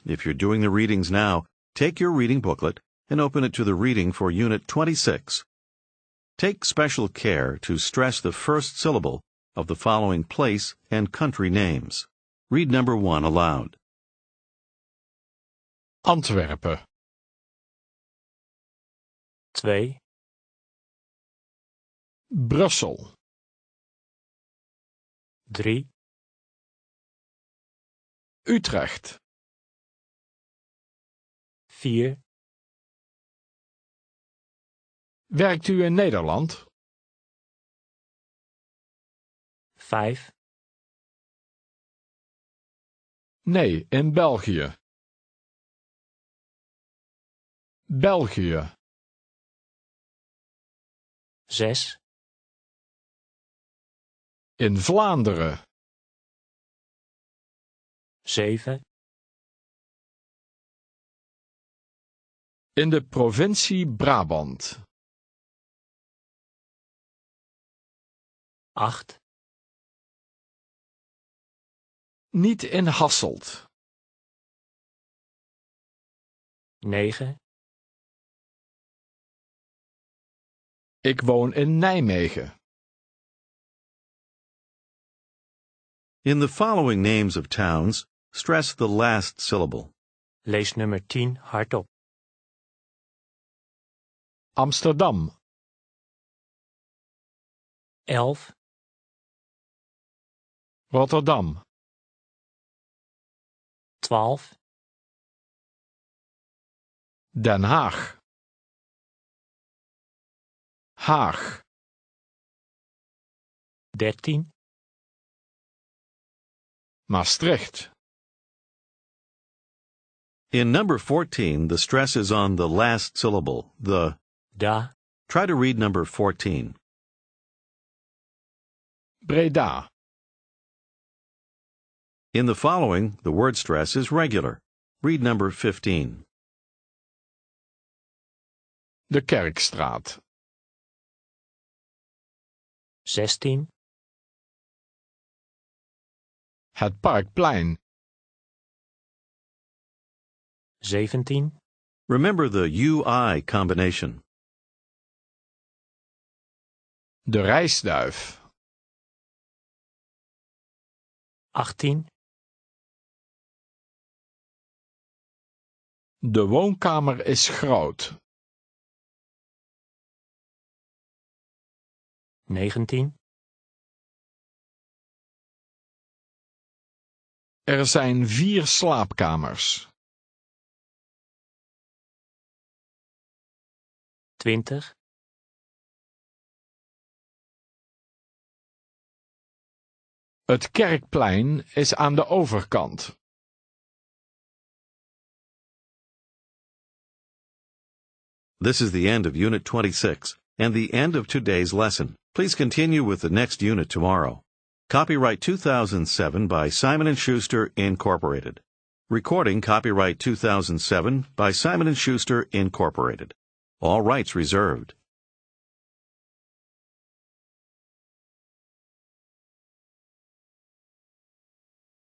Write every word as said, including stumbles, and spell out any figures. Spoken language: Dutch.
If you're doing the readings now, take your reading booklet and open it to the reading for Unit twenty-six. Take special care to stress the first syllable of the following place and country names. Read number one aloud. Antwerpen. twee, Brussel. drie, Utrecht. vier, Werkt u in Nederland? vijf, Nee, in België. België. zes, In Vlaanderen. zeven, In de provincie Brabant. acht, Niet in Hasselt. negen, Ik woon in Nijmegen. In the following names of towns, stress the last syllable. lees nummer tien hardop. Amsterdam. elf, Rotterdam. twaalf, Den Haag. Haag. dertien, Maastricht. In number fourteen, the stress is on the last syllable, the. da, Try to read number fourteen. Breda. In the following, the word stress is regular. Read number fifteen. De Kerkstraat. zestien, Het Parkplein. zeventien, Remember the U I combination. De Rijsduif. achttien, De woonkamer is groot. negentien, Er zijn vier slaapkamers. twintig, Het Kerkplein is aan de overkant. This is the end of Unit twenty-six and the end of today's lesson. Please continue with the next unit tomorrow. Copyright two thousand seven by Simon and Schuster, Incorporated. Recording copyright two thousand seven by Simon and Schuster, Incorporated. All rights reserved.